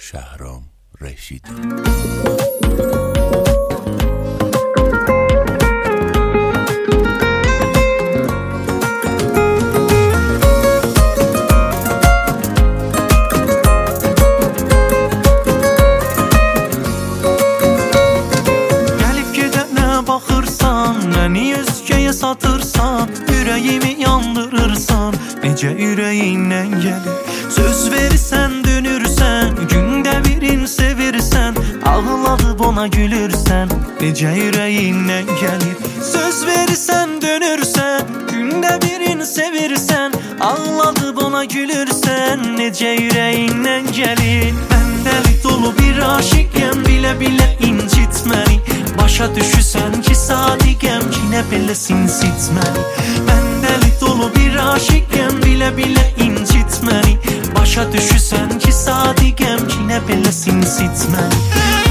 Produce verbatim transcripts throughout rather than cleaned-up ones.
Şəhram Rəşid. Məni özgəyə satırsan, ürəyimi yandırırsan, necə ürəyindən gəlir. Söz verirsən, dönürsən, gündə birin sevirsən, ağladıb ona gülürsən, necə ürəyindən gəlir. Söz verirsən, dönürsən, gündə birin sevirsən, ağladıb ona gülürsən, necə ürəyindən gəlir. Mən dəli dolu bir aşiqəm, bilə-bilə incit məni. Başa düşürsən ki sadiqəm, ki nə beləsin sit məni. Mən dəli dolu bir aşiqəm, bilə-bilə incit məni. Başa düşürsən ki sadiqəm, ki nə beləsin sit məni.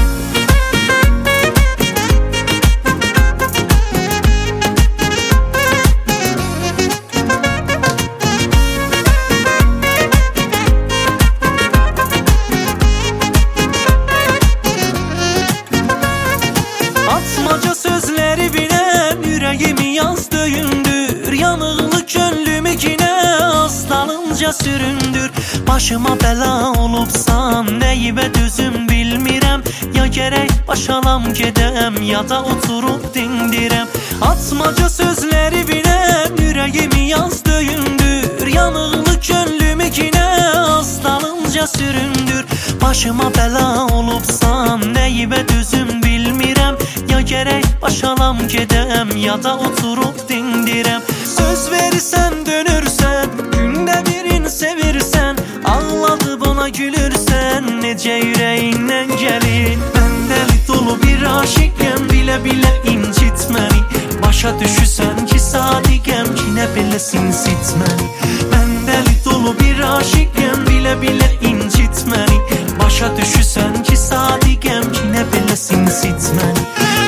Atmaca sözləri bilən, ürəyimi yaz döyündür. Yanıqlı könlümü kinə aslanınca süründür. Başıma bəla olubsan, nəyibə dözüm bilmirəm. Ya gərək başalam gedəm, ya da oturub dindirəm. Atmaca sözləri bilən, ürəyimi yaz döyündür. Yanıqlı könlümü kinə aslanınca süründür. Başıma bəla olubsan, nəyibə dözüm bilmirəm. Ya gərək başalam gedəm, ya da oturub dindirəm. Söz verirsən, dönürsən, gündə birin sevirsən, ağladıb ona gülürsən, necə ürəyindən gəlir. Mən dəli dolu bir aşiqəm, bilə-bilə incit məni. Başa düşürsən ki sadiqəm, ki nə beləsin sit məni. Mən dəli dolu bir aşiqəm, bilə-bilə incit məni. Başa düşürsən ki sadiqəm, ki nə beləsin sit məni.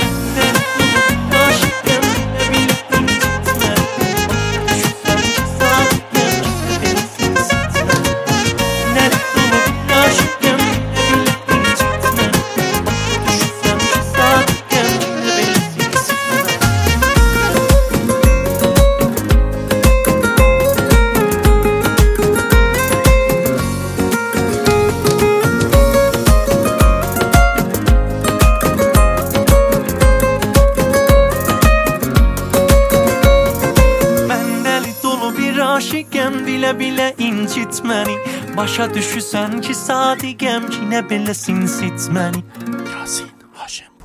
Aşiqəm, bilə-bilə incit məni. Başa düşürsən ki sadiqəm, ki nə beləsin sit məni. Yasin Haşim.